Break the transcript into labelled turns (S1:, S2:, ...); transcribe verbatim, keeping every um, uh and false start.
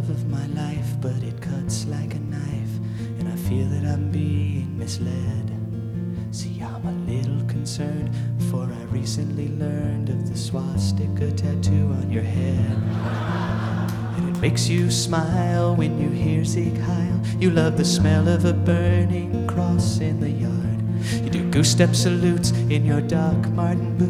S1: love of my life, but it cuts like a knife, and I feel that I'm being misled. See, I'm a little concerned, for I recently learned of the swastika tattoo on your head. And it makes you smile when you hear Sieg Heil. You love the smell of a burning cross in the yard. You do goose-step salutes in your Doc Marten boots.